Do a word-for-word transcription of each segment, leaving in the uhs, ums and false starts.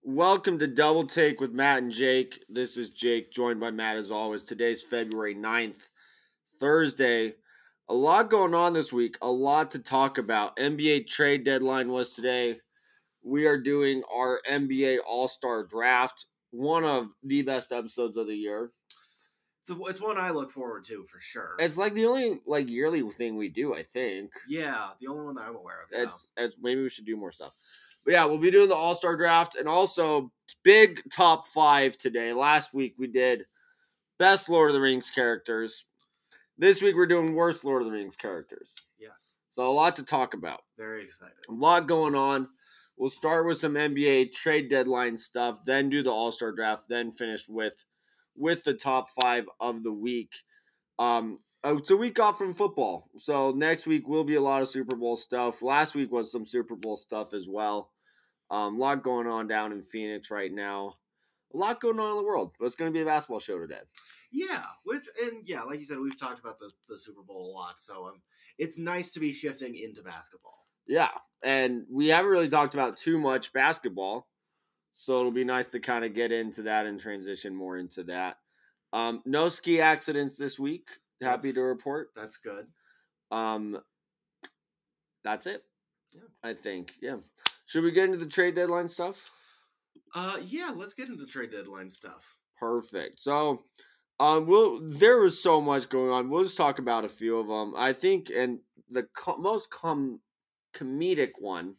Welcome to Double Take with Matt and Jake. This is Jake, joined by Matt as always. Today's February ninth, Thursday. A lot going on this week, a lot to talk about. N B A trade deadline was today. We are doing our N B A All-Star Draft, one of the best episodes of the year. It's, a, it's one I look forward to for sure. It's like the only like yearly thing we do, I think. Yeah, the only one that I'm aware of. Yeah. It's, it's maybe we should do more stuff. But yeah, we'll be doing the All-Star Draft and also big top five today. Last week we did best Lord of the Rings characters. This week we're doing worst Lord of the Rings characters. Yes. So a lot to talk about. Very excited. A lot going on. We'll start with some N B A trade deadline stuff, then do the All-Star Draft, then finish with with the top five of the week. Um, it's a week off from football, so next week will be a lot of Super Bowl stuff. Last week was some Super Bowl stuff as well. Um, a lot going on down in Phoenix right now. A lot going on in the world, but it's going to be a basketball show today. Yeah, which and yeah, like you said, we've talked about the the Super Bowl a lot, so um, it's nice to be shifting into basketball. Yeah, and we haven't really talked about too much basketball, so it'll be nice to kind of get into that and transition more into that. Um, no ski accidents this week. Happy That's, to report. That's good. Um, that's it. Yeah, I think. Yeah. Should we get into the trade deadline stuff? Uh, yeah. Let's get into trade deadline stuff. Perfect. So, um, we'll there was so much going on. We'll just talk about a few of them. I think, and the co- most com- comedic one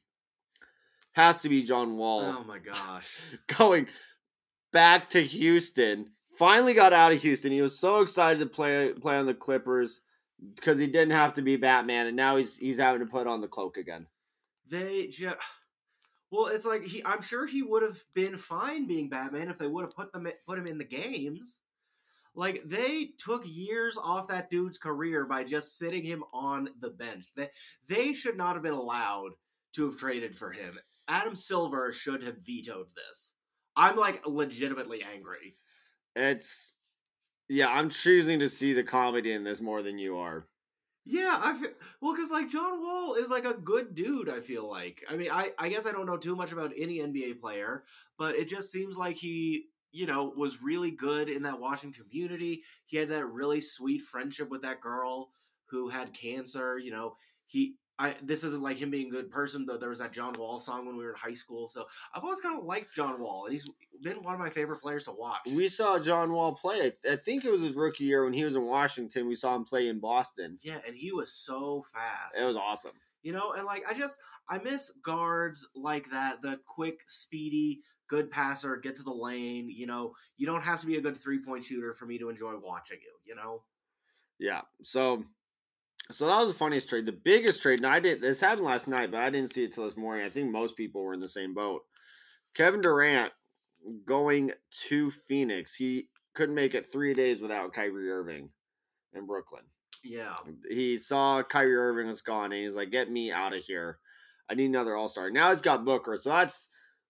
has to be John Wall. Oh my gosh, going back to Houston. Finally got out of Houston. He was so excited to play play on the Clippers because he didn't have to be Batman, and now he's he's having to put on the cloak again. They just. Well, it's like he. I'm sure he would have been fine being Batman if they would have put them put him in the games. Like, they took years off that dude's career by just sitting him on the bench. They, they should not have been allowed to have traded for him. Adam Silver should have vetoed this. I'm, like, legitimately angry. It's, yeah, I'm choosing to see the comedy in this more than you are. Yeah, I feel, well, because, like, John Wall is, like, a good dude, I feel like. I mean, I, I guess I don't know too much about any N B A player, but it just seems like he... you know, was really good in that Washington community. He had that really sweet friendship with that girl who had cancer. You know, he, I, this isn't like him being a good person, though. There was that John Wall song when we were in high school. So I've always kind of liked John Wall, and he's been one of my favorite players to watch. We saw John Wall play. I think it was his rookie year when he was in Washington. We saw him play in Boston. Yeah, and he was so fast. It was awesome. You know, and like, I just, I miss guards like that, the quick, speedy, good passer, get to the lane. You know, you don't have to be a good three-point shooter for me to enjoy watching you, you know? Yeah. So so that was the funniest trade. The biggest trade, and I did this happened last night, but I didn't see it till this morning. I think most people were in the same boat. Kevin Durant going to Phoenix. He couldn't make it three days without Kyrie Irving in Brooklyn. Yeah. He saw Kyrie Irving was gone, and he's like, get me out of here. I need another all-star. Now he's got Booker, so that's...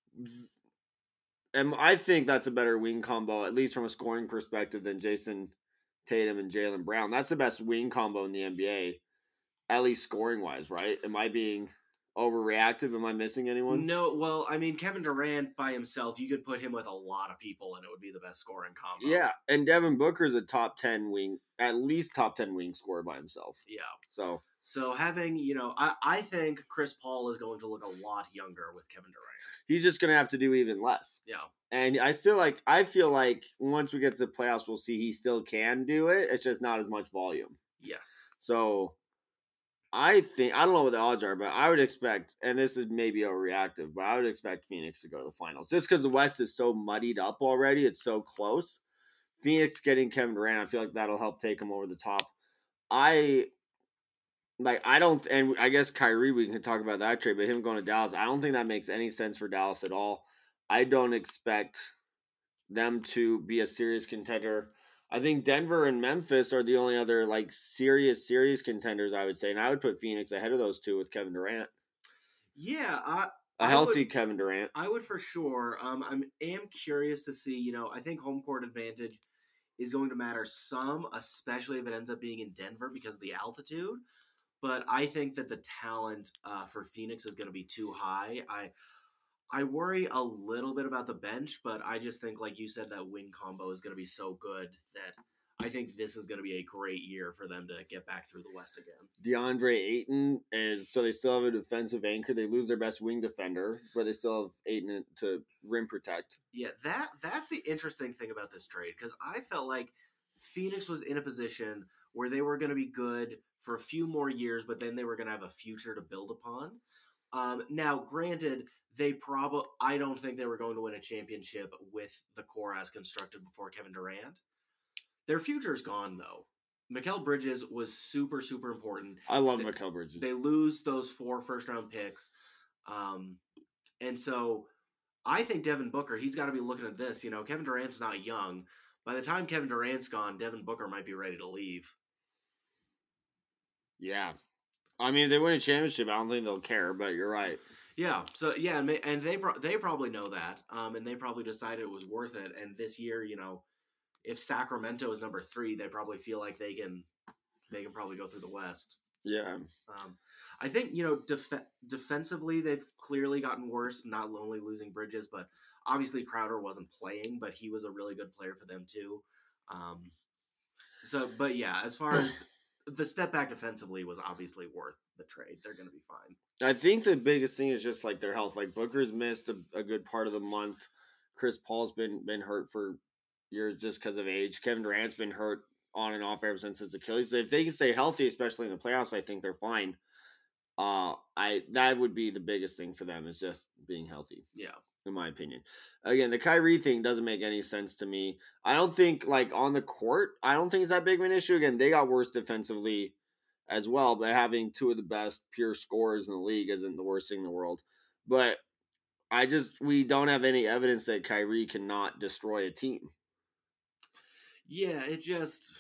And I think that's a better wing combo, at least from a scoring perspective, than Jason Tatum and Jaylen Brown. That's the best wing combo in the N B A, at least scoring-wise, right? Am I being overreactive? Am I missing anyone? No, well, I mean, Kevin Durant by himself, you could put him with a lot of people, and it would be the best scoring combo. Yeah, and Devin Booker's a top ten wing, at least top ten wing scorer by himself. Yeah. So... So having, you know, I, I think Chris Paul is going to look a lot younger with Kevin Durant. He's just going to have to do even less. Yeah. And I still like, I feel like once we get to the playoffs, we'll see he still can do it. It's just not as much volume. Yes. So I think, I don't know what the odds are, but I would expect, and this is maybe overreactive, but I would expect Phoenix to go to the finals. Just because the West is so muddied up already. It's so close. Phoenix getting Kevin Durant, I feel like that'll help take him over the top. I... Like, I don't, and I guess Kyrie, we can talk about that trade, but him going to Dallas, I don't think that makes any sense for Dallas at all. I don't expect them to be a serious contender. I think Denver and Memphis are the only other, like, serious, serious contenders, I would say. And I would put Phoenix ahead of those two with Kevin Durant. Yeah. I, a I healthy would, Kevin Durant. I would for sure. Um, I am curious to see, you know, I think home court advantage is going to matter some, especially if it ends up being in Denver because of the altitude. But I think that the talent uh, for Phoenix is going to be too high. I I worry a little bit about the bench, but I just think, like you said, that wing combo is going to be so good that I think this is going to be a great year for them to get back through the West again. DeAndre Ayton is so they still have a defensive anchor. They lose their best wing defender, but they still have Ayton to rim protect. Yeah, that that's the interesting thing about this trade because I felt like Phoenix was in a position where they were going to be good for a few more years, but then they were going to have a future to build upon. Um, now, granted, they probably I don't think they were going to win a championship with the core as constructed before Kevin Durant. Their future's gone though. Mikal Bridges was super super important. I love they, Mikal Bridges. They lose those four first round picks, um, and so I think Devin Booker. He's got to be looking at this. You know, Kevin Durant's not young. By the time Kevin Durant's gone, Devin Booker might be ready to leave. Yeah. I mean, if they win a championship, I don't think they'll care, but you're right. Yeah, so yeah, and they they probably know that, um, and they probably decided it was worth it. And this year, you know, if Sacramento is number three, they probably feel like they can they can probably go through the West. Yeah, um, I think you know def- defensively they've clearly gotten worse. Not only losing Bridges, but obviously Crowder wasn't playing, but he was a really good player for them too. Um, so, but yeah, as far as the step back defensively was obviously worth the trade. They're going to be fine. I think the biggest thing is just like their health. Like Booker's missed a, a good part of the month. Chris Paul's been been hurt for years just because of age. Kevin Durant's been hurt on and off ever since his Achilles. So if they can stay healthy, especially in the playoffs, I think they're fine. Uh, I that would be the biggest thing for them is just being healthy. Yeah. In my opinion. Again, the Kyrie thing doesn't make any sense to me. I don't think, like, on the court, I don't think it's that big of an issue. Again, they got worse defensively as well, but having two of the best pure scorers in the league isn't the worst thing in the world. But I just, we don't have any evidence that Kyrie cannot destroy a team. Yeah, it just...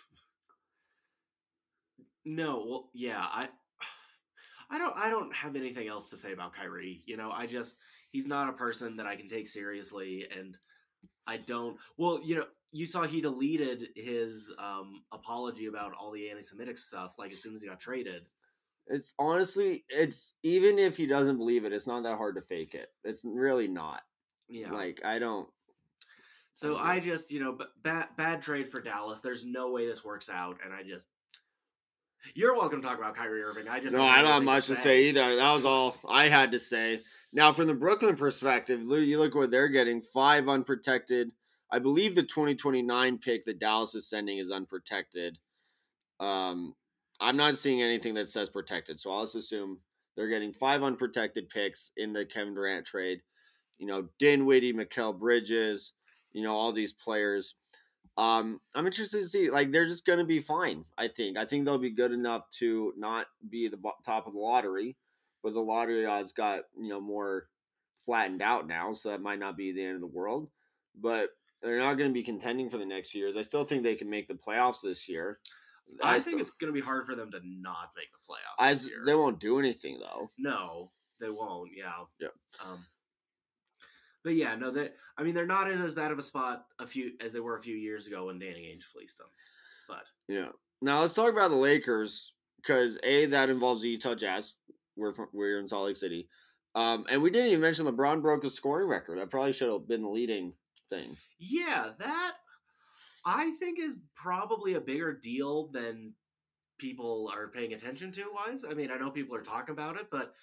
No, well, yeah, I... I don't I don't have anything else to say about Kyrie. You know, I just he's not a person that I can take seriously, and I don't. Well, you know, you saw he deleted his um, apology about all the anti-Semitic stuff like as soon as he got traded. It's honestly, it's even if he doesn't believe it, it's not that hard to fake it. It's really not. Yeah, like I don't. So I, I just you know bad bad trade for Dallas. There's no way this works out, and I just. You're welcome to talk about Kyrie Irving. I just no, don't I don't have much to say. say. say either. That was all I had to say. Now, from the Brooklyn perspective, you look what they're getting: five unprotected. I believe the twenty twenty-nine pick that Dallas is sending is unprotected. Um, I'm not seeing anything that says protected, so I'll just assume they're getting five unprotected picks in the Kevin Durant trade. You know, Dinwiddie, Mikal Bridges, you know, all these players. Um, I'm interested to see, like, they're just going to be fine, I think. I think they'll be good enough to not be the top of the lottery, but the lottery odds got, you know, more flattened out now, so that might not be the end of the world. But they're not going to be contending for the next years. I still think they can make the playoffs this year. I, I think still, it's going to be hard for them to not make the playoffs I, this year. They won't do anything, though. No, they won't, yeah. Yeah. Um, But yeah, no, that I mean they're not in as bad of a spot a few as they were a few years ago when Danny Ainge fleeced them. But yeah, now let's talk about the Lakers because a that involves the Utah Jazz. We're from, we're in Salt Lake City, um, and we didn't even mention LeBron broke the scoring record. That probably should have been the leading thing. Yeah, that I think is probably a bigger deal than people are paying attention to. Wise, I mean, I know people are talking about it, but.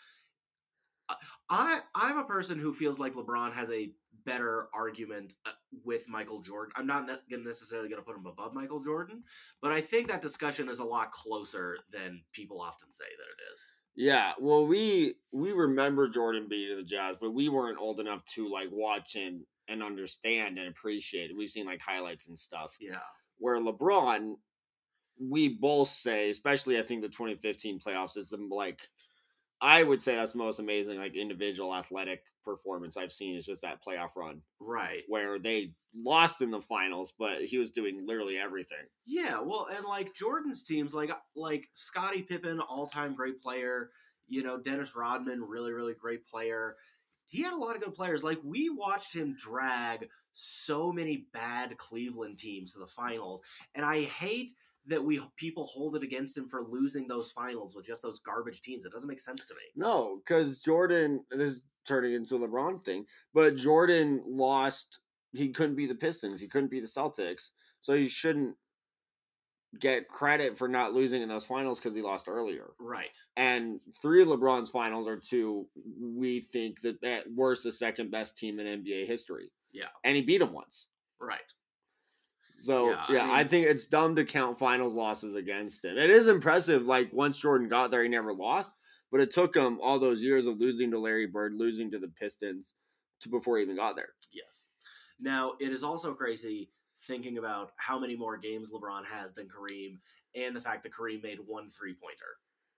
I I'm a person who feels like LeBron has a better argument with Michael Jordan. I'm not ne- necessarily going to put him above Michael Jordan, but I think that discussion is a lot closer than people often say that it is. Yeah, well, we we remember Jordan beating the Jazz, but we weren't old enough to like watch and and understand and appreciate it. We've seen like highlights and stuff. Yeah, where LeBron, we both say, especially I think the twenty fifteen playoffs is the like. I would say that's the most amazing, like, individual athletic performance I've seen is just that playoff run. Right. Where they lost in the finals, but he was doing literally everything. Yeah, well, and, like, Jordan's teams, like, like Scottie Pippen, all-time great player, you know, Dennis Rodman, really, really great player. He had a lot of good players. Like, we watched him drag so many bad Cleveland teams to the finals, and I hate that we people hold it against him for losing those finals with just those garbage teams. It doesn't make sense to me. No, because Jordan, this is turning into a LeBron thing, but Jordan lost. He couldn't be the Pistons. He couldn't be the Celtics. So he shouldn't get credit for not losing in those finals because he lost earlier. Right. And three of LeBron's finals are two, we think that at worst, the second best team in N B A history. Yeah. And he beat them once. Right. So, yeah, Yeah, yeah I mean- I think it's dumb to count finals losses against him. It is impressive. Like, once Jordan got there, he never lost. But it took him all those years of losing to Larry Bird, losing to the Pistons, to before he even got there. Yes. Now, it is also crazy thinking about how many more games LeBron has than Kareem, and the fact that Kareem made one three-pointer.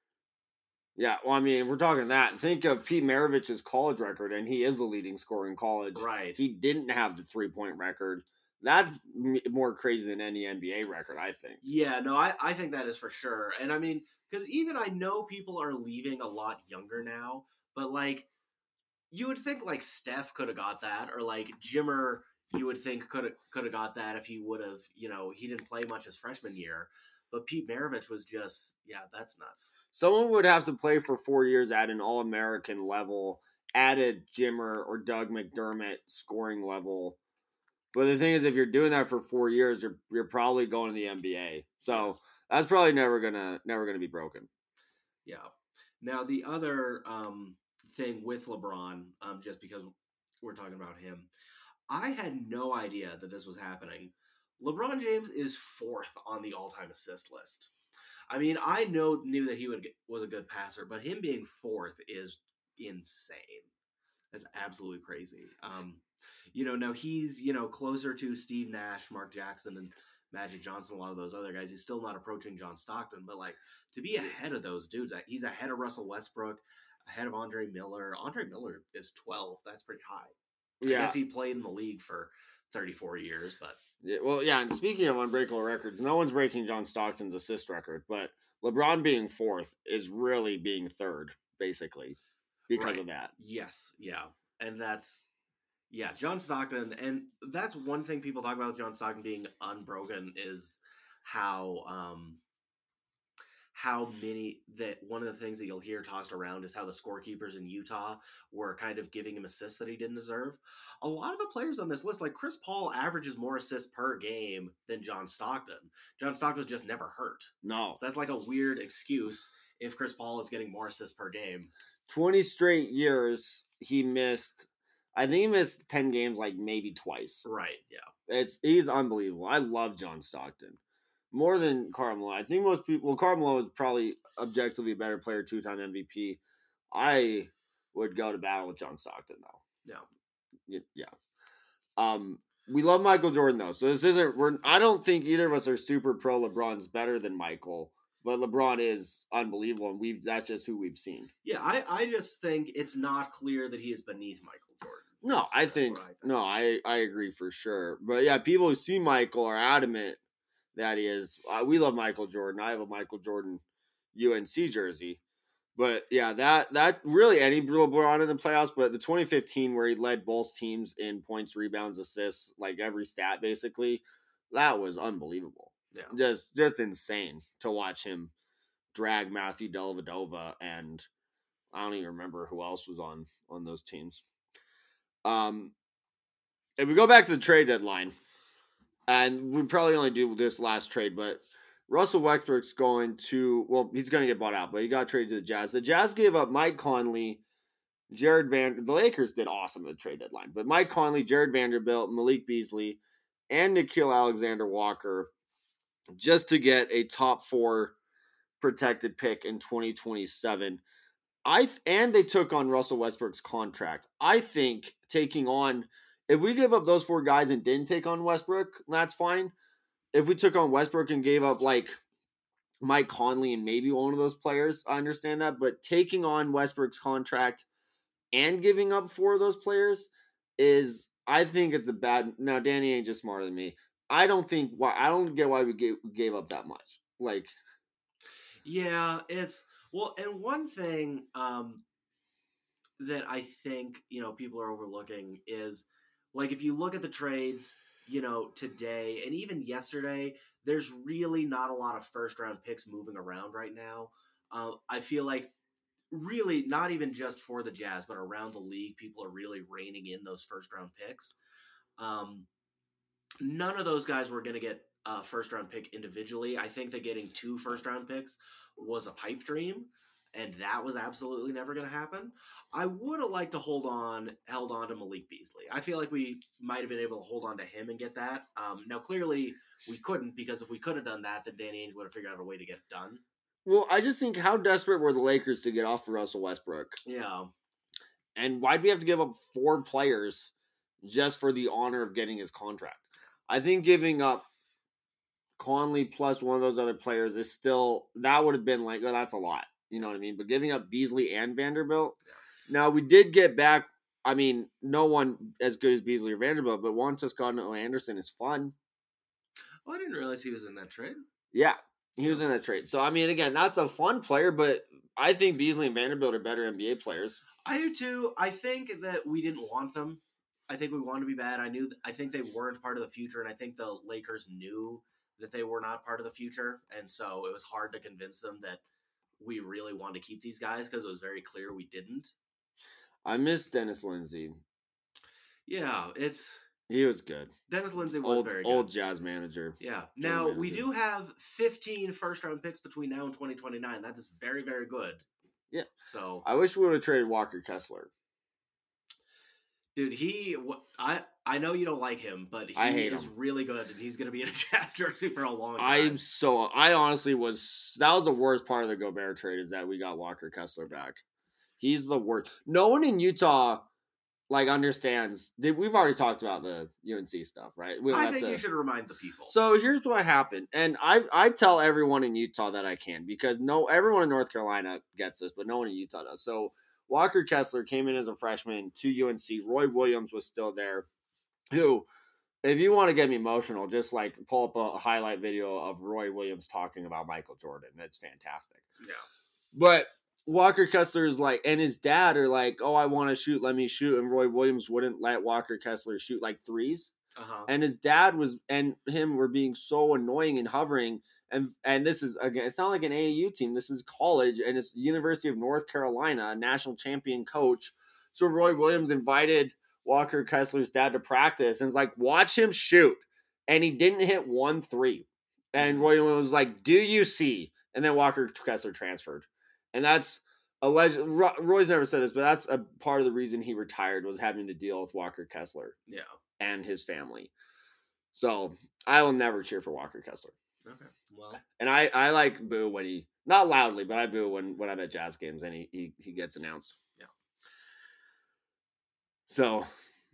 Yeah, well, I mean, we're talking that. Think of Pete Maravich's college record, and he is the leading scorer in college. Right. He didn't have the three-point record. That's m- more crazy than any N B A record, I think. Yeah, no, I, I think that is for sure. And I mean, because even I know people are leaving a lot younger now, but like, you would think like Steph could have got that, or like Jimmer, you would think could have could have got that if he would have, you know, he didn't play much his freshman year. But Pete Maravich was just, yeah, that's nuts. Someone would have to play for four years at an All-American level, at a Jimmer or Doug McDermott scoring level. But the thing is, if you're doing that for four years, you're you're probably going to the N B A. So Yes. that's probably never gonna never gonna be broken. Yeah. Now the other um, thing with LeBron, um, just because we're talking about him, I had no idea that this was happening. LeBron James is fourth on the all-time assist list. I mean, I know knew that he would get, was a good passer, but him being fourth is insane. That's absolutely crazy. Um, you know, now he's you know closer to Steve Nash, Mark Jackson, and Magic Johnson. A lot of those other guys. He's still not approaching John Stockton, but like to be ahead of those dudes, he's ahead of Russell Westbrook, ahead of Andre Miller. Andre Miller is twelve. That's pretty high. Yeah. I guess he played in the league for thirty-four years, but Yeah, well, yeah, and speaking of unbreakable records, no one's breaking John Stockton's assist record, but LeBron being fourth is really being third, basically, because Right. of that. Yes, yeah. And that's yeah, John Stockton, and that's one thing people talk about with John Stockton being unbroken is how um how many that one of the things that you'll hear tossed around is how the scorekeepers in Utah were kind of giving him assists that he didn't deserve. A lot of the players on this list, like Chris Paul, averages more assists per game than John Stockton. John Stockton was just never hurt. No. So that's like a weird excuse if Chris Paul is getting more assists per game. twenty straight years, he missed, I think he missed ten games like maybe twice. Right, yeah. It's He's unbelievable. I love John Stockton. More than Karl Malone. I think most people, well, Karl Malone is probably objectively a better player, two-time M V P. I would go to battle with John Stockton, though. Yeah. Yeah. Um, we love Michael Jordan though, so this isn't. We're. I don't think either of us are super pro. LeBron's better than Michael, but LeBron is unbelievable, and we've. That's just who we've seen. Yeah, I, I just think it's not clear that he is beneath Michael Jordan. No, That's- I that's think, what I think. no, I I agree for sure. But yeah, people who see Michael are adamant that he is. Uh, we love Michael Jordan. I have a Michael Jordan U N C jersey. But yeah, that that really any LeBron in the playoffs. But the twenty fifteen where he led both teams in points, rebounds, assists, like every stat basically, that was unbelievable. Yeah. Just just insane to watch him drag Matthew Dellavedova, and I don't even remember who else was on on those teams. Um, if we go back to the trade deadline, and we probably only do this last trade, but Russell Westbrook's going to, well, he's going to get bought out, but he got traded to the Jazz. The Jazz gave up Mike Conley, Jared Van, the Lakers did awesome at the trade deadline, but Mike Conley, Jared Vanderbilt, Malik Beasley, and Nikhil Alexander Walker just to get a top four protected pick in twenty twenty-seven. I th- and they took on Russell Westbrook's contract. I think taking on, if we give up those four guys and didn't take on Westbrook, that's fine. If we took on Westbrook and gave up like Mike Conley and maybe one of those players, I understand that. But taking on Westbrook's contract and giving up four of those players is, I think it's a bad. Now Danny ain't just smarter than me. I don't think why. I don't get why we gave, gave up that much. Like, Yeah, it's well, and one thing um, that I think you know people are overlooking is like if you look at the trades, you know, today and even yesterday, there's really not a lot of first round picks moving around right now. Uh, I feel like really not even just for the Jazz, but around the league, people are really reining in those first round picks. Um, none of those guys were going to get a first round pick individually. I think that getting two first round picks was a pipe dream, and that was absolutely never going to happen. I would have liked to hold on, held on to Malik Beasley. I feel like we might have been able to hold on to him and get that. Um, now, clearly, we couldn't, because if we could have done that, then Danny Ainge would have figured out a way to get it done. Well, I just think how desperate were the Lakers to get off of Russell Westbrook? Yeah. And why'd we have to give up four players just for the honor of getting his contract? I think giving up Conley plus one of those other players is still, that would have been like, oh, that's a lot. You know what I mean? But giving up Beasley and Vanderbilt. Yeah. Now, we did get back, I mean, no one as good as Beasley or Vanderbilt, but Juan Toscano Anderson is fun. Oh, I didn't realize he was in that trade. Yeah, he was in that trade. So, I mean, again, that's a fun player, but I think Beasley and Vanderbilt are better N B A players. I do too. I think that we didn't want them. I think we wanted to be bad. I knew. I think they weren't part of the future, and I think the Lakers knew that they were not part of the future, and so it was hard to convince them that we really wanted to keep these guys because it was very clear we didn't. I miss Dennis Lindsey. Yeah, it's he was good. Dennis Lindsey was old, very good. Old Jazz manager. Yeah. Now manager. We do have fifteen first round picks between now and twenty twenty-nine. That is very, very good. Yeah. So I wish we would have traded Walker Kessler. Dude, he I I know you don't like him, but he I hate is him. really good, and he's going to be in a Jazz jersey for a long time. I'm so I honestly was that was the worst part of the Gobert trade is that we got Walker Kessler back. He's the worst. No one in Utah like understands. Did we've already talked about the U N C stuff, right? We I think to, you should remind the people. So here's what happened, and I I tell everyone in Utah that I can because no everyone in North Carolina gets this, but no one in Utah does. So Walker Kessler came in as a freshman to U N C. Roy Williams was still there. Who, if you want to get me emotional, just like pull up a highlight video of Roy Williams talking about Michael Jordan. It's fantastic. Yeah. But Walker Kessler is like, and his dad are like, oh, I want to shoot, let me shoot. And Roy Williams wouldn't let Walker Kessler shoot like threes. Uh-huh. And his dad was, and him were being so annoying and hovering. And and this is, again, it's not like an A A U team. This is college, and it's University of North Carolina, a national champion coach. So Roy Williams invited Walker Kessler's dad to practice and was like, watch him shoot. And he didn't hit one three. And Roy Williams was like, do you see? And then Walker Kessler transferred. And that's alleged. Roy's never said this, but that's a part of the reason he retired was having to deal with Walker Kessler. Yeah. And his family. So I will never cheer for Walker Kessler. Okay. Well, and I, I like boo when he, not loudly, but I boo when, when I'm at Jazz games and he, he, he gets announced. Yeah. So,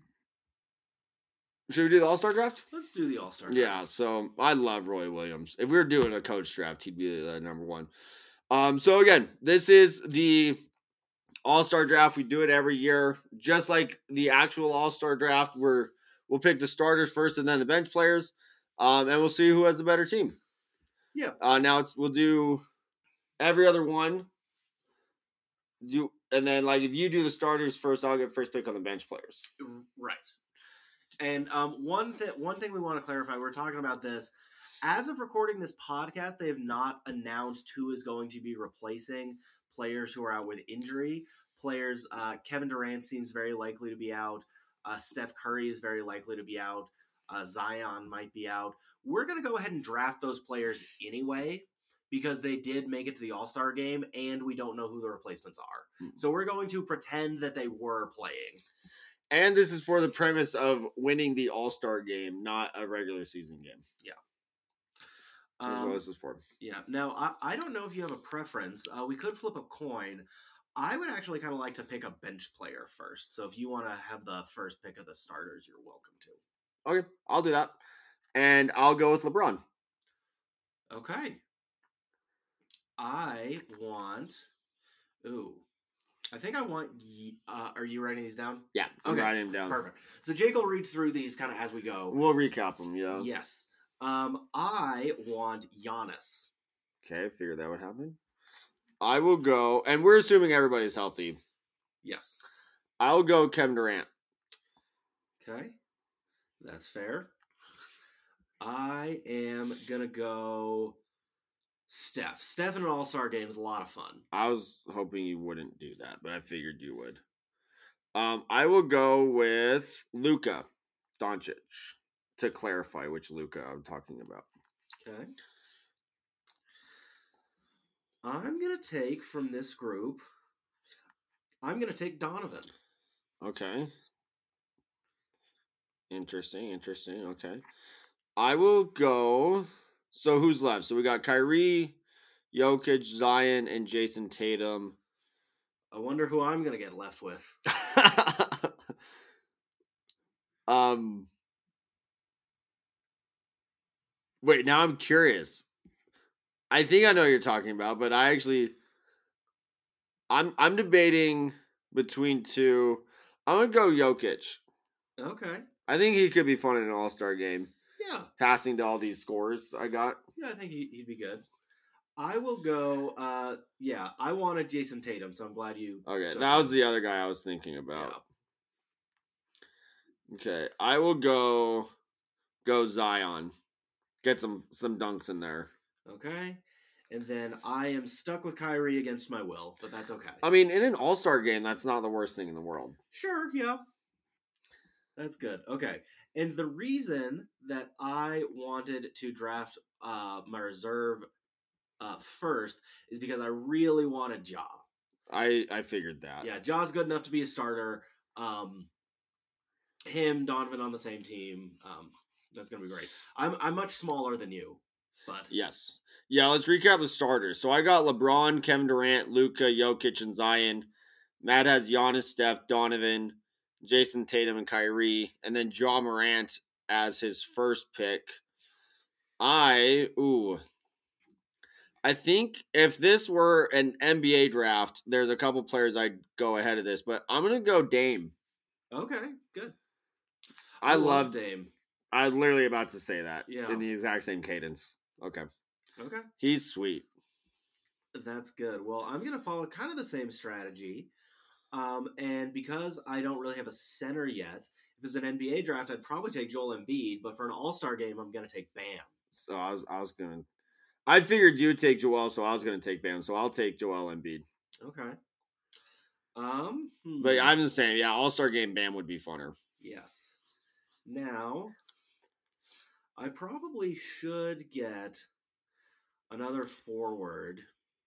should we do the All-Star draft? Let's do the All-Star draft. Yeah, so I love Roy Williams. If we were doing a coach draft, he'd be the number one. Um, so again, this is the All-Star draft. We do it every year. Just like the actual All-Star draft, we're, we'll pick the starters first and then the bench players. Um, and we'll see who has the better team. Yeah. Uh, now it's we'll do every other one. Do and then like if you do the starters first, I'll get first pick on the bench players. Right. And um, one thing one thing we want to clarify, we're talking about this. As of recording this podcast, they have not announced who is going to be replacing players who are out with injury. Players, uh, Kevin Durant seems very likely to be out. Uh, Steph Curry is very likely to be out. Uh, Zion might be out. We're going to go ahead and draft those players anyway because they did make it to the All-Star game and we don't know who the replacements are. Mm. So we're going to pretend that they were playing. And this is for the premise of winning the All-Star game, not a regular season game. Yeah. That's um, what this is for. Yeah. Now, I, I don't know if you have a preference. Uh, we could flip a coin. I would actually kind of like to pick a bench player first. So if you want to have the first pick of the starters, you're welcome to. Okay, I'll do that. And I'll go with LeBron. Okay. I want... Ooh. I think I want... Uh, are you writing these down? Yeah, I'm okay. writing them down. Perfect. So Jake will read through these kind of as we go. We'll recap them, yeah. Yes. Um, I want Giannis. Okay, I figured that would happen. I will go... And we're assuming everybody's healthy. Yes. I'll go Kevin Durant. Okay. That's fair. I am gonna go Steph. Steph in an All Star game is a lot of fun. I was hoping you wouldn't do that, but I figured you would. Um, I will go with Luka Doncic to clarify which Luka I'm talking about. Okay. I'm gonna take from this group. I'm gonna take Donovan. Okay. Interesting, interesting. Okay. I will go. So who's left? So we got Kyrie, Jokic, Zion, and Jason Tatum. I wonder who I'm gonna get left with. um. Wait, now I'm curious. I think I know what you're talking about, but I actually, I'm I'm debating between two. I'm gonna go Jokic. Okay. I think he could be fun in an All Star game. Yeah. Passing to all these scores I got. Yeah, I think he, he'd be good. I will go. Uh, yeah, I wanted Jason Tatum, so I'm glad you. Okay, took that was him. the other guy I was thinking about. Yeah. Okay, I will go go Zion. Get some some dunks in there. Okay. And then I am stuck with Kyrie against my will, but that's okay. I mean, in an All Star game, that's not the worst thing in the world. Sure, yeah. That's good. Okay. And the reason that I wanted to draft uh, my reserve uh, first is because I really wanted Ja. I I figured that. Yeah, Ja's good enough to be a starter. Um, him, Donovan on the same team. Um, that's gonna be great. I'm I'm much smaller than you, but Yes. Yeah, let's recap the starters. So I got LeBron, Kevin Durant, Luka, Jokic, and Zion. Matt has Giannis, Steph, Donovan, Jason Tatum, and Kyrie, and then Ja Morant as his first pick. I ooh. I think if this were an N B A draft, there's a couple players I'd go ahead of this, but I'm gonna go Dame. okay, good. I, I, love love Dame. I was literally about to say that Yeah. in the exact same cadence. Okay. Okay. He's sweet. That's good. Well, I'm going to follow kind of the same strategy. Um, and because I don't really have a center yet, if it's an N B A draft, I'd probably take Joel Embiid. But for an All Star game, I'm going to take Bam. So I was I was gonna I figured you'd take Joel, so I was gonna take Bam. So I'll take Joel Embiid. Okay. Um. hmm. But I'm just saying, yeah, All Star game Bam would be funner. Yes. Now, I probably should get another forward.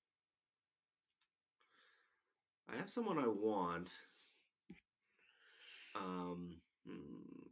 I have someone I want. Um. hmm.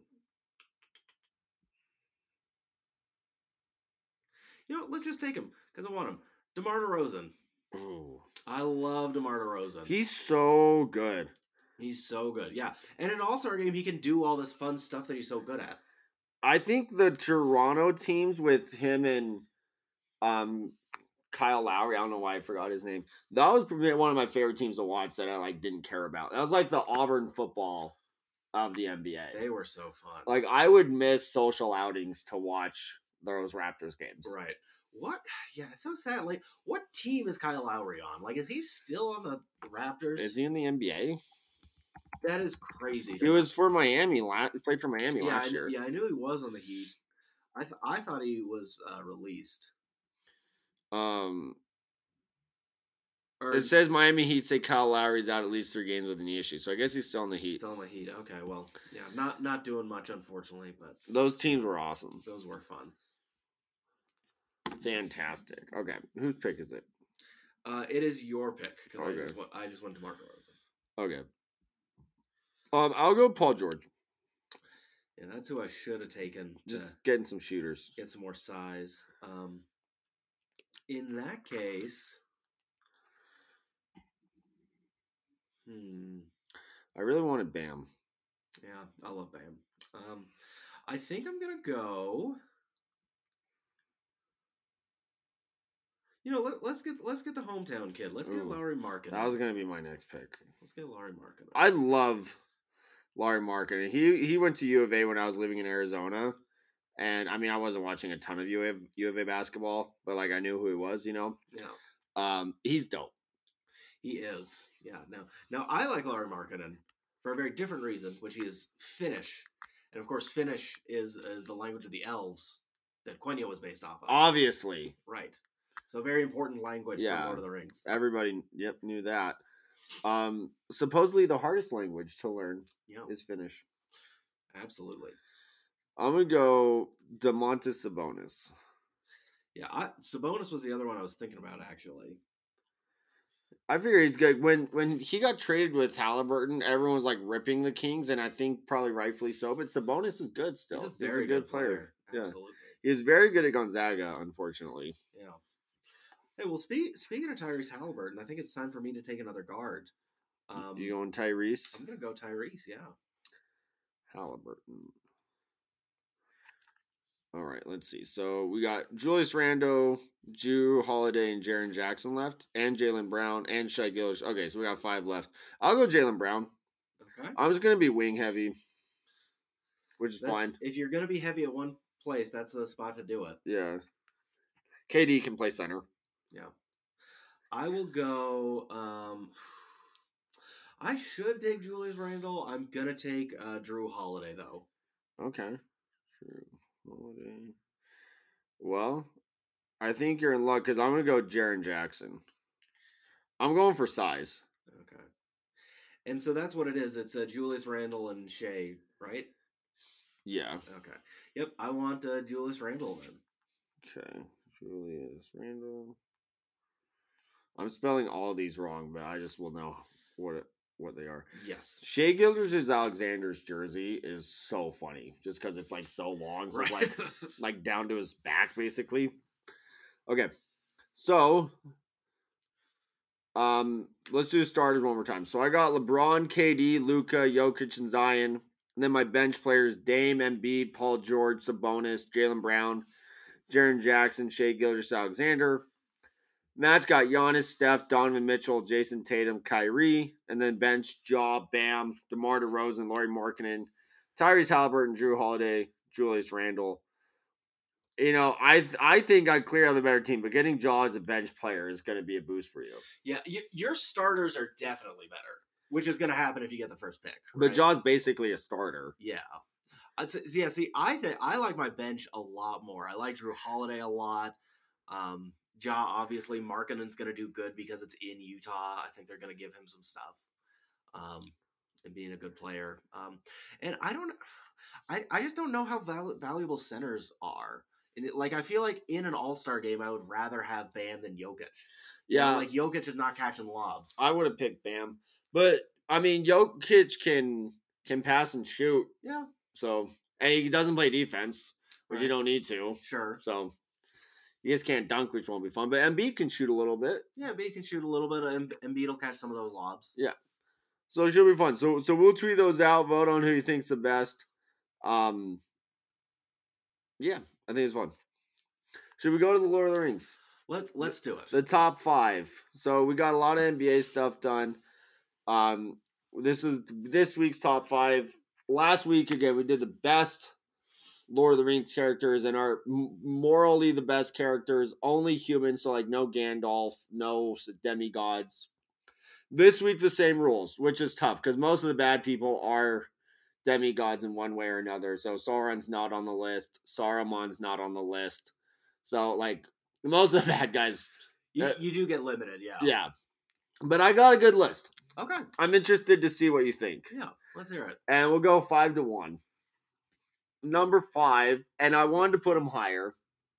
You know, let's just take him because I want him. DeMar DeRozan. Ooh. I love DeMar DeRozan. He's so good. He's so good. Yeah. And in an All-Star game, he can do all this fun stuff that he's so good at. I think the Toronto teams with him and um Kyle Lowry, I don't know why I forgot his name. That was probably one of my favorite teams to watch that I like didn't care about. That was like the Auburn football of the N B A. They were so fun. Like I would miss social outings to watch those Raptors games. Right. What? Yeah, it's so sad. Like, what team is Kyle Lowry on? Like, is he still on the Raptors? Is he in the N B A? That is crazy. He was for Miami. Last, he played for Miami yeah, last I, year. Yeah, I knew he was on the Heat. I th- I thought he was uh, released. Um, Or it says Miami Heat say Kyle Lowry's out at least three games with a knee issue, so I guess he's still in the Heat. still on the Heat. Okay, well, yeah, not not doing much, unfortunately, but Those teams were awesome. those were fun. Fantastic. Okay, whose pick is it? Uh, it is your pick because Okay. I just went, I just went to Mark Rosen. Okay. Um, I'll go Paul George. Yeah, that's who I should have taken. Just to getting some shooters. get some more size. Um, in that case, hmm, I really wanted Bam. yeah, I love Bam. Um, I think I'm gonna go. You know, let, let's get let's get the hometown kid. Let's get Ooh, Lowry Markin. That was gonna be my next pick. Let's get Lowry Markin. I love Larry Markin. He he went to U of A when I was living in Arizona, and I mean I wasn't watching a ton of U of U of A basketball, but like I knew who he was. You know. Yeah, Um, he's dope. he is. Yeah. Now, now I like Lowry Markkinen for a very different reason, which is Finnish, and of course, Finnish is is the language of the elves. that Quenya was based off of. Obviously. Right. So very important language Yeah. for Lord of the Rings. Everybody, yep, knew that. Um, supposedly the hardest language to learn Yeah. is Finnish. Absolutely. I'm gonna go Domantas Sabonis. Yeah, I, Sabonis was the other one I was thinking about actually. I figure he's good. When when he got traded with Halliburton, everyone was like ripping the Kings, and I think probably rightfully so. But Sabonis is good still. He's a very he's a good, good player. player. Absolutely. Yeah, he's very good at Gonzaga. Unfortunately. Yeah. Hey, well, speak, speaking of Tyrese Halliburton, I think it's time for me to take another guard. Um, you going Tyrese? I'm gonna go Tyrese. Yeah. Halliburton. All right, let's see. So we got Julius Randle, Jrue Holiday, and Jaren Jackson left, and Jaylen Brown, and Shai Gilgeous. Okay, so we got five left. I'll go Jaylen Brown. Okay. I'm just going to be wing heavy, which is That's, fine. If you're going to be heavy at one place, that's the spot to do it. Yeah. K D can play center. Yeah. I will go... Um, I should take Julius Randle. I'm going to take uh, Jrue Holiday, though. Okay. Jrue Holiday. Well, I think you're in luck because I'm going to go Jaren Jackson. I'm going for size. Okay. And so that's what it is. It's uh, Julius Randle and Shea, right? Yeah. Okay. Yep. I want uh, Julius Randle then. Okay. Julius Randle. I'm spelling all these wrong, but I just will know what it, what they are. Yes. Shai Gilgeous-Alexander's jersey is so funny, just because it's like so long, so Right. like like down to his back, basically. Okay, so um, let's do the starters one more time. So I got LeBron, K D, Luka, Jokic, and Zion. And then my bench players: Dame, Embiid, Paul George, Sabonis, Jaylen Brown, Jaren Jackson, Shai Gilgeous-Alexander. Matt's got Giannis, Steph, Donovan Mitchell, Jason Tatum, Kyrie, and then bench Ja, Bam, DeMar DeRozan, Lauri Markkanen, Tyrese Halliburton, Jrue Holiday, Julius Randle. You know, I th- I think I clear out the better team, but getting Ja as a bench player is going to be a boost for you. Yeah, y- your starters are definitely better, which is going to happen if you get the first pick. But right? Ja's basically a starter. Yeah. I'd say, yeah, see, I think I like my bench a lot more. I like Jrue Holiday a lot. Um, Ja, obviously, Markkanen's going to do good because it's in Utah. I think they're going to give him some stuff. Um, and being a good player. Um, and I don't, I, I just don't know how val- valuable centers are. And it, like, I feel like in an all-star game, I would rather have Bam than Jokic. Yeah. You know, like, Jokic is not catching lobs. I would have picked Bam. But, I mean, Jokic can can pass and shoot. Yeah. So, and he doesn't play defense, which Right. you don't need to. Sure. So, you just can't dunk, which won't be fun. But Embiid can shoot a little bit. Yeah, Embiid can shoot a little bit, and Embiid will catch some of those lobs. Yeah. So it should be fun. So so we'll tweet those out, vote on who you think's the best. Um, yeah, I think it's fun. Should we go to the Lord of the Rings? Let, let's do it. The top five. So we got a lot of N B A stuff done. Um, this is this week's top five. Last week, again, we did the best Lord of the Rings characters and our morally the best characters. Only humans, so like no Gandalf, no demigods. This week, the same rules, which is tough because most of the bad people are demigods in one way or another. So Sauron's not on the list. Saruman's not on the list. So, like, most of the bad guys. You, uh, you do get limited, yeah. Yeah. But I got a good list. Okay. I'm interested to see what you think. Yeah, let's hear it. And we'll go five to one. Number five, and I wanted to put him higher.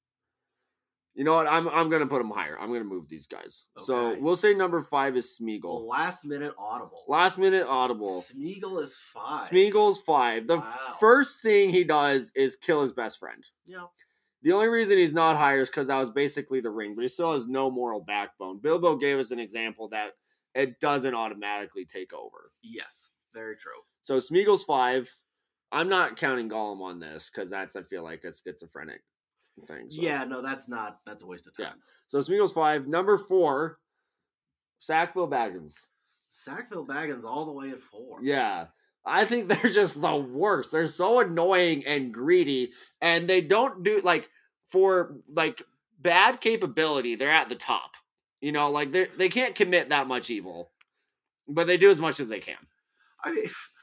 You know what? I'm I'm gonna put him higher. I'm gonna move these guys. Okay. So we'll say number five is Smeagol. Last minute audible. Last minute audible. Smeagol is five. Smeagol's five. The wow. first thing he does is kill his best friend. Yeah. The only reason he's not higher is because that was basically the ring, but he still has no moral backbone. Bilbo gave us an example that it doesn't automatically take over. Yes, very true. So Smeagol's five. I'm not counting Gollum on this because that's, I feel like, a schizophrenic thing. So. Yeah, no, that's not, that's a waste of time. Yeah. So Smeagol's five. Number four, Sackville Baggins. Sackville Baggins all the way at four. Yeah. I think they're just the worst. They're so annoying and greedy, and they don't do, like, for, like, bad capability, they're at the top. You know, like, they they can't commit that much evil, but they do as much as they can. I mean,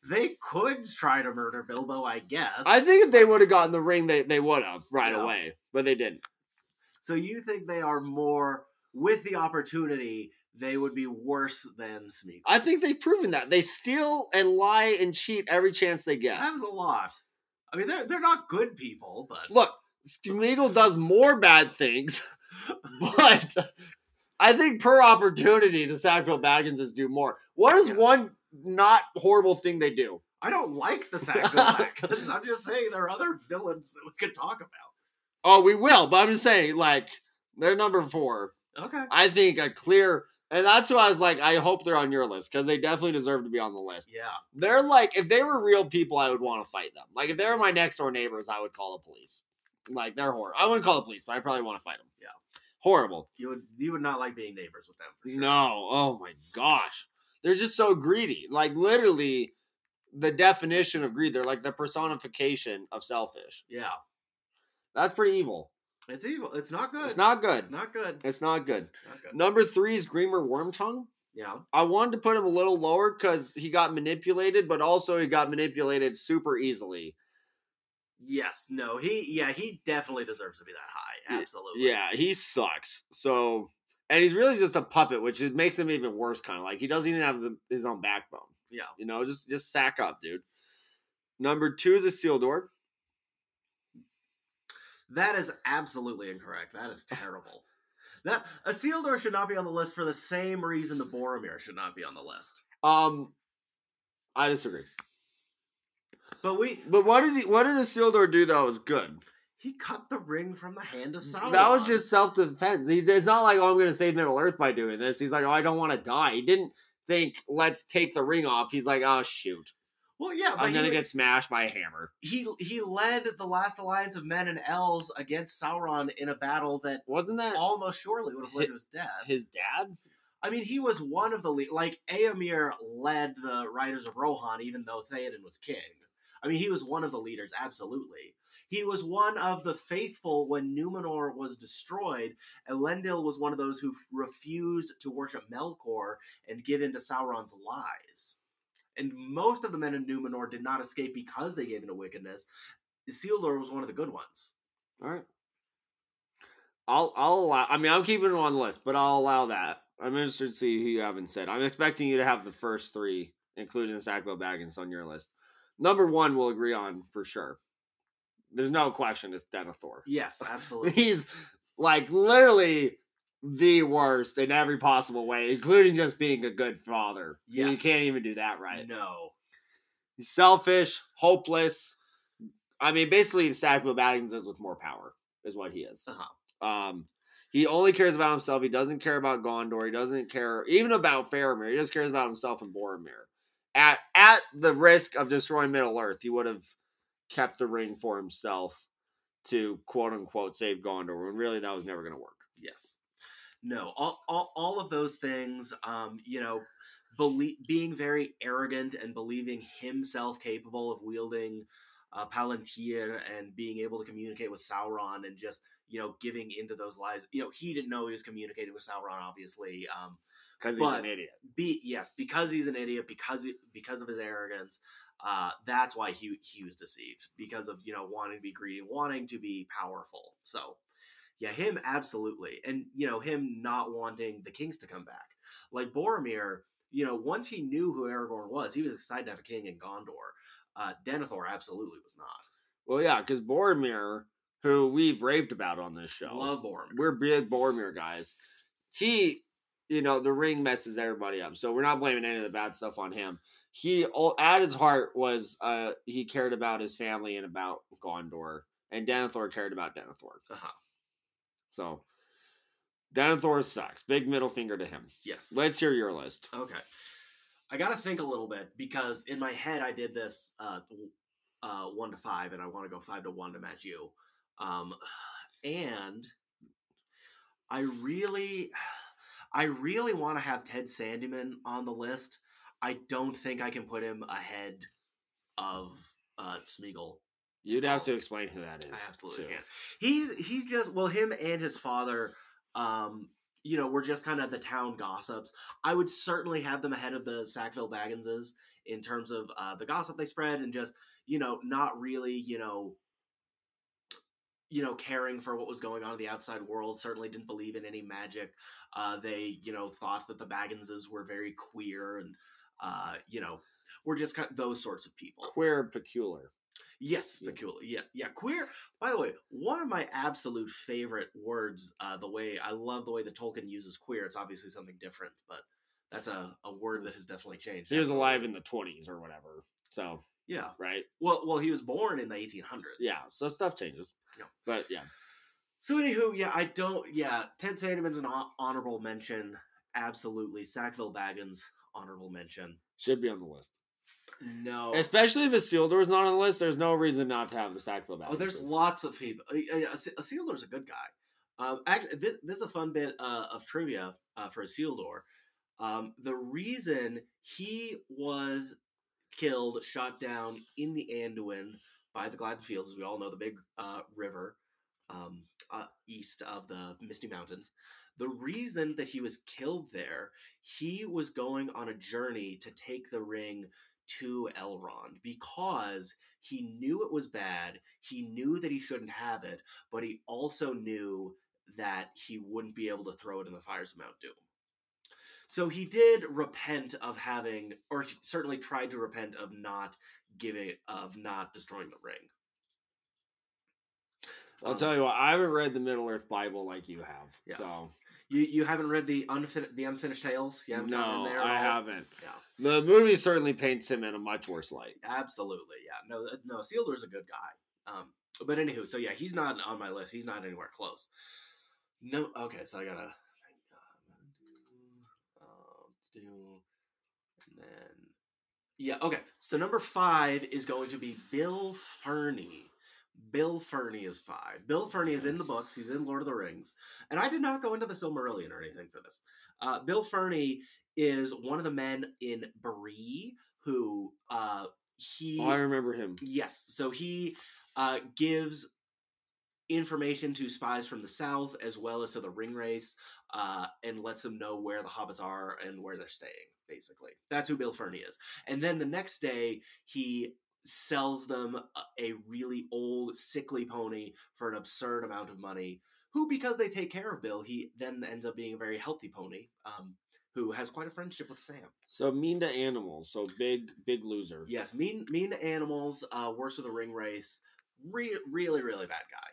they could try to murder Bilbo, I guess. I think if they would have gotten the ring, they, they would have right Yeah. away, but they didn't. So you think they are more, with the opportunity, they would be worse than Smeagol? I think they've proven that. They steal and lie and cheat every chance they get. That is a lot. I mean, they're, they're not good people, but... Look, Smeagol does more bad things, but I think per opportunity, the Sackville Bagginses do more. What is yeah. one not horrible thing they do? I don't like the Sackville Baggins. I'm just saying there are other villains that we could talk about. Oh, we will, but I'm just saying, like, they're number four. Okay. I think a clear, and that's who I was like, I hope they're on your list, because they definitely deserve to be on the list. Yeah. They're like, if they were real people, I would want to fight them. Like, if they were my next door neighbors, I would call the police. Like, they're horrible. I wouldn't call the police, but I probably want to fight them. Yeah. Horrible. You would you would not like being neighbors with them, for sure. No. Oh, my gosh. They're just so greedy. Like, literally, the definition of greed. They're like the personification of selfish. Yeah. That's pretty evil. It's evil. It's not good. It's not good. It's not good. It's not good. Not good. Number three is Griemer Wormtongue. Yeah. I wanted to put him a little lower because he got manipulated, but also he got manipulated super easily. Yes. No. He. Yeah. He definitely deserves to be that high. Absolutely. Yeah. He sucks. So, and he's really just a puppet, which it makes him even worse. Kind of like he doesn't even have the, his own backbone. Yeah. You know, just just sack up, dude. Number two is Isildur. That is absolutely incorrect. That is terrible. That Isildur should not be on the list for the same reason the Boromir should not be on the list. Um, I disagree. But we, but what did he, what did Isildur do that was good? He cut the ring from the hand of Sauron. That was just self defense. He, it's not like, oh, I'm going to save Middle Earth by doing this. He's like, oh, I don't want to die. He didn't think, let's take the ring off. He's like, oh shoot. Well, yeah, but I'm gonna get smashed by a hammer. He he led the last alliance of men and elves against Sauron in a battle that wasn't that almost surely would have led his, to his death. His dad? I mean, he was one of the le- like Éomer led the Riders of Rohan, even though Theoden was king. I mean, he was one of the leaders, absolutely. He was one of the faithful when Numenor was destroyed. Elendil was one of those who refused to worship Melkor and give in to Sauron's lies. And most of the men in Numenor did not escape because they gave into wickedness. Isildur was one of the good ones. All right. I'll I'll allow. I mean, I'm keeping him on the list, but I'll allow that. I'm interested to see who you haven't said. I'm expecting you to have the first three, including the Sackville Baggins, on your list. Number one, we'll agree on for sure. There's no question. It's Denethor. Yes, absolutely. He's like literally the worst in every possible way, including just being a good father. Yes. You can't even do that right. No. He's selfish, hopeless. I mean, basically, Sackville Baggins is with more power, is what he is. Uh-huh. Um, he only cares about himself. He doesn't care about Gondor. He doesn't care even about Faramir. He just cares about himself and Boromir. At at the risk of destroying Middle Earth, he would have kept the ring for himself to quote unquote save Gondor, when really that was never going to work. Yes. No, all, all, all of those things, um, you know, belie- being very arrogant and believing himself capable of wielding uh, Palantir and being able to communicate with Sauron and just, you know, giving into those lies. You know, he didn't know he was communicating with Sauron, obviously. Um, because he's an idiot. Be, yes, because he's an idiot, because he, because of his arrogance. Uh, that's why he he was deceived, because of, you know, wanting to be greedy, wanting to be powerful. So, yeah, him, absolutely. And, you know, him not wanting the kings to come back. Like Boromir, you know, once he knew who Aragorn was, he was excited to have a king in Gondor. Uh, Denethor absolutely was not. Well, yeah, because Boromir, who we've raved about on this show. Love Boromir. We're big Boromir guys. He, you know, the ring messes everybody up. So we're not blaming any of the bad stuff on him. He, at his heart, was, uh, he cared about his family and about Gondor. And Denethor cared about Denethor. Uh-huh. So, Denethor sucks. Big middle finger to him. Yes. Let's hear your list. Okay. I got to think a little bit, because in my head I did this uh, uh, one to five, and I want to go five to one to match you. Um, and I really, I really want to have Ted Sandyman on the list. I don't think I can put him ahead of uh, Smeagol. You'd have to explain who that is. I absolutely too. can't. He's he's just well, him and his father. Um, you know, were just kind of the town gossips. I would certainly have them ahead of the Sackville Bagginses in terms of uh, the gossip they spread and just, you know, not really, you know, you know, caring for what was going on in the outside world. Certainly didn't believe in any magic. Uh, they, you know, thought that the Bagginses were very queer and, uh, you know, were just kind of those sorts of people. Queer, peculiar. Yes, peculiar. Yeah, yeah. Queer. By the way, one of my absolute favorite words. Uh, the way I love the way that Tolkien uses queer. It's obviously something different, but that's a, a word that has definitely changed. He was absolutely. alive in the twenties or whatever. So yeah, right. Well, well, he was born in the eighteen hundreds. Yeah, so stuff changes. Yeah. But yeah. So anywho, yeah, I don't. Yeah, Ted Sandeman's an honorable mention. Absolutely, Sackville Baggins, honorable mention. Should be on the list. No, especially if Isildur is not on the list. There's no reason not to have the Sackville Baggins. Oh, there's lots of people. Isildur's a good guy. Um, actually, this, this is a fun bit uh, of trivia uh, for Isildur. Um, the reason he was killed, shot down in the Anduin by the Gladden Fields, as we all know, the big uh, river um, uh, east of the Misty Mountains. The reason that he was killed there, he was going on a journey to take the ring to Elrond because he knew it was bad. He knew that he shouldn't have it, but he also knew that he wouldn't be able to throw it in the fires of Mount Doom. So he did repent of having, or certainly tried to repent of not giving, of not destroying the ring. I'll um, tell you what, I haven't read the Middle Earth Bible like you have. Yes. So you you haven't read the unfin- the Unfinished Tales? You haven't no, in there I haven't. Yeah. The movie certainly paints him in a much worse light. Absolutely, yeah. No, no, Isildur's a good guy. Um, but anywho, so yeah, he's not on my list. He's not anywhere close. No, okay, so I gotta uh, do, and then yeah, okay. So number five is going to be Bill Ferny. Bill Ferny is five. Bill Ferny is in the books. He's in Lord of the Rings. And I did not go into the Silmarillion or anything for this. Uh, Bill Ferny is one of the men in Bree who uh, he... Oh, I remember him. Yes. So he uh, gives information to spies from the south as well as to the Ringwraiths uh, and lets them know where the hobbits are and where they're staying, basically. That's who Bill Ferny is. And then the next day, he sells them a really old, sickly pony for an absurd amount of money, who, because they take care of Bill, he then ends up being a very healthy pony, um, who has quite a friendship with Sam. So mean to animals, so big, big loser. Yes, mean mean to animals, uh, works with the Ringwraiths, Re- really, really bad guy.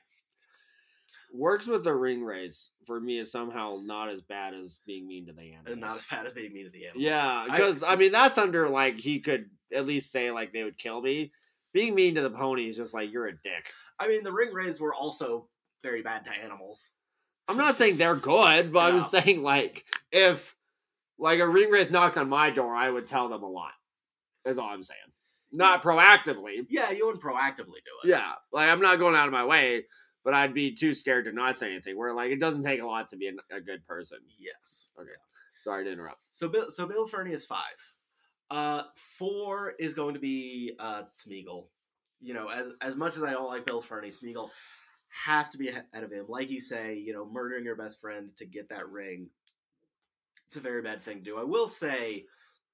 Works with the Ringwraiths, for me, is somehow not as bad as being mean to the animals. And not as bad as being mean to the animals. Yeah, because, I, I mean, that's under, like, he could at least say, like, they would kill me. Being mean to the pony is just like, you're a dick. I mean, the Ringwraiths were also very bad to animals. I'm not saying they're good, but yeah. I'm just saying, like, if, like, a Ringwraith knocked on my door, I would tell them a lot. That's all I'm saying. Not proactively. Yeah, you wouldn't proactively do it. Yeah, like, I'm not going out of my way, but I'd be too scared to not say anything. Where, like, it doesn't take a lot to be a, a good person. Yes. Okay. Sorry to interrupt. So Bill, so Bill Ferny is five. Uh, four is going to be uh, Smeagol. You know, as as much as I don't like Bill Ferny, Smeagol has to be ahead of him. Like you say, you know, murdering your best friend to get that ring, it's a very bad thing to do. I will say,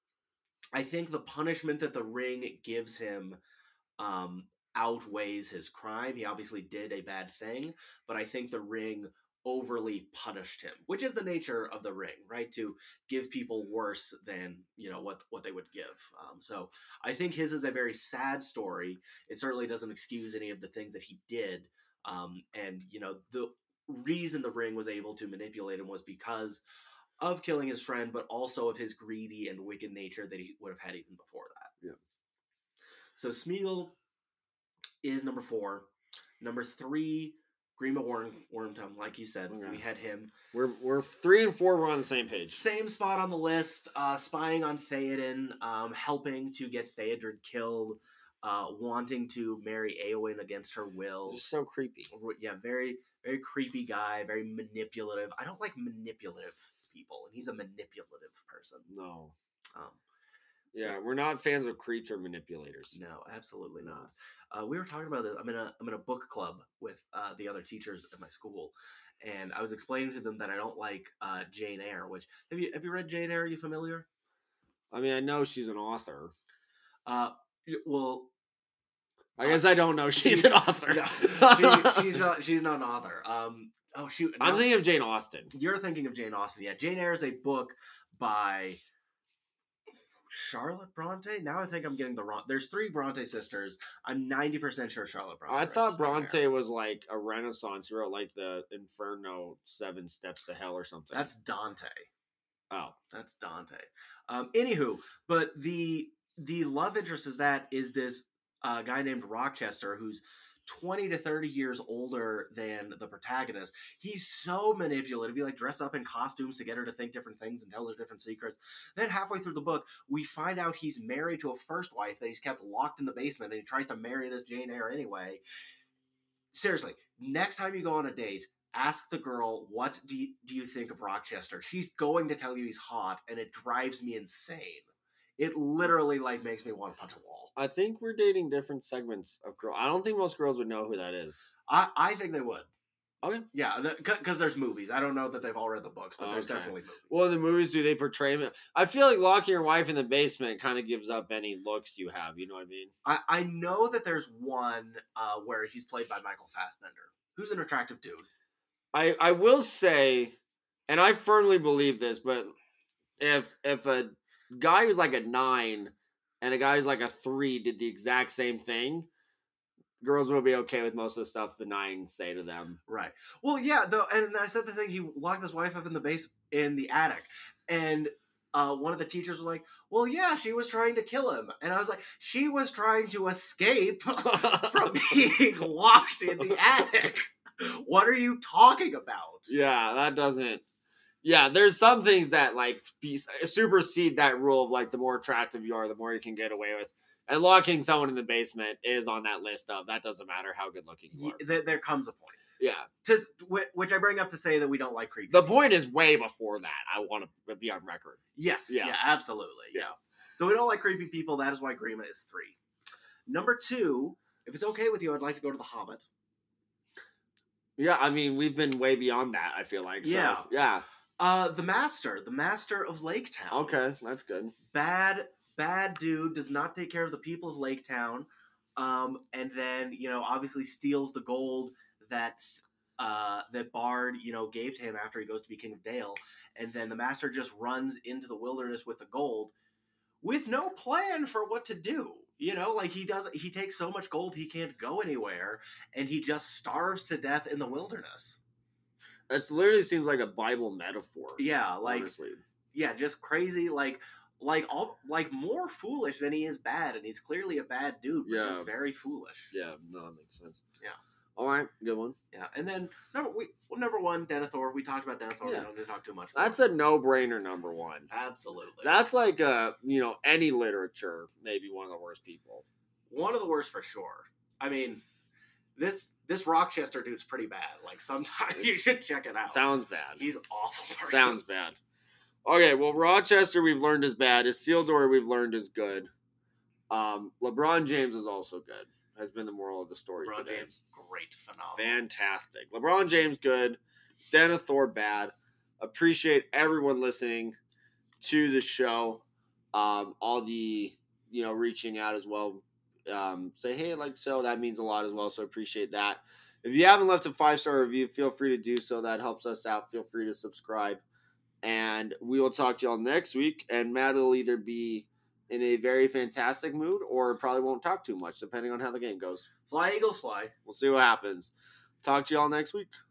I think the punishment that the ring gives him um, outweighs his crime. He obviously did a bad thing, but I think the ring overly punished him, which is the nature of the ring, right? To give people worse than, you know, what what they would give. Um, so I think his is a very sad story. It certainly doesn't excuse any of the things that he did. Um, and, you know, the reason the ring was able to manipulate him was because of killing his friend, but also of his greedy and wicked nature that he would have had even before that. Yeah. So Smeagol is number four. Number three, Grima Worm, Wormtongue, like you said, okay. We had him. We're we're three and four. We're on the same page. Same spot on the list. Uh, spying on Theoden, um, helping to get Theodred killed, uh, wanting to marry Éowyn against her will. Just so creepy. Yeah, very very creepy guy. Very manipulative. I don't like manipulative people, and he's a manipulative person. No. Um, yeah, so, we're not fans of creeps or manipulators. No, absolutely not. Uh, we were talking about this. I'm in a I'm in a book club with uh, the other teachers at my school, and I was explaining to them that I don't like uh, Jane Eyre. Which have you have you read Jane Eyre? Are you familiar? I mean, I know she's an author. Uh, well, I guess uh, I don't know she's, she's an author. No, she, she's not. She's not an author. Um. Oh shoot! I'm thinking of Jane Austen. You're thinking of Jane Austen. Yeah, Jane Eyre is a book by Charlotte Bronte. Now I think I'm getting the wrong. There's three Bronte sisters. I'm ninety percent sure Charlotte Bronte. I thought Bronte was like a Renaissance. He wrote like the Inferno, Seven Steps to Hell, or something. That's Dante. Oh, that's Dante. Um. Anywho, but the the love interest is that is this uh, guy named Rochester who's twenty to thirty years older than the protagonist. He's so manipulative. He like dress up in costumes to get her to think different things and tell her different secrets. Then halfway through the book, we find out he's married to a first wife that he's kept locked in the basement, and he tries to marry this Jane Eyre anyway. Seriously, next time you go on a date, ask the girl, what do you, do you think of Rochester? She's going to tell you he's hot, and it drives me insane. It literally like makes me want to punch a wall. I think we're dating different segments of girls. I don't think most girls would know who that is. I, I think they would. Okay. Yeah, because the, there's movies. I don't know that they've all read the books, but okay. There's definitely movies. Well, in the movies, do they portray him? I feel like locking your wife in the basement kind of gives up any looks you have. You know what I mean? I, I know that there's one uh, where he's played by Michael Fassbender, who's an attractive dude. I, I will say, and I firmly believe this, but if if a guy who's like a nine and a guy who's like a three did the exact same thing, girls will be okay with most of the stuff the nine say to them. Right. Well, yeah, though, and I said the thing, he locked his wife up in the base in the attic, and uh, one of the teachers was like, well, yeah, she was trying to kill him. And I was like, she was trying to escape from being locked in the attic. What are you talking about? Yeah, that doesn't... Yeah, there's some things that, like, be, supersede that rule of, like, the more attractive you are, the more you can get away with. And locking someone in the basement is on that list of, that doesn't matter how good looking you are. There, there comes a point. Yeah. To, which I bring up to say that we don't like creepy. The point is way before that. I want to be on record. Yes. Yeah, yeah absolutely. Yeah. yeah. So we don't like creepy people. That is why Grima is three. Number two, if it's okay with you, I'd like to go to The Hobbit. Yeah, I mean, we've been way beyond that, I feel like. So, yeah. Yeah. Uh, the Master. The Master of Lake Town. Okay, that's good. Bad... Bad dude, does not take care of the people of Lake Town, um, and then, you know, obviously steals the gold that uh, that Bard, you know, gave to him after he goes to be King of Dale, and then the Master just runs into the wilderness with the gold with no plan for what to do. You know, like he does, he takes so much gold he can't go anywhere, and he just starves to death in the wilderness. That literally seems like a Bible metaphor. Yeah, like, honestly. Yeah, just crazy, like... Like all, like more foolish than he is bad, and he's clearly a bad dude, but yeah. just very foolish. Yeah, no, that makes sense. Yeah. All right, good one. Yeah, and then number we well, number one, Denethor. We talked about Denethor. Yeah. We don't need to talk too much. That's more. A no-brainer. Number one. Absolutely. That's like uh, you know, any literature, maybe one of the worst people. One of the worst for sure. I mean, this this Rochester dude's pretty bad. Like sometimes it's, you should check it out. Sounds bad. He's awful. Person. Sounds bad. Okay, well, Rochester we've learned is bad. Isildur we've learned is good. Um, LeBron James is also good. Has been the moral of the story LeBron today. James, great, phenomenal. Fantastic. LeBron James, good. Denethor, bad. Appreciate everyone listening to the show. Um, all the, you know, reaching out as well. Um, say, hey, like so. That means a lot as well, so appreciate that. If you haven't left a five-star review, feel free to do so. That helps us out. Feel free to subscribe. And we will talk to y'all next week. And Matt will either be in a very fantastic mood or probably won't talk too much, depending on how the game goes. Fly, Eagles, fly. We'll see what happens. Talk to y'all next week.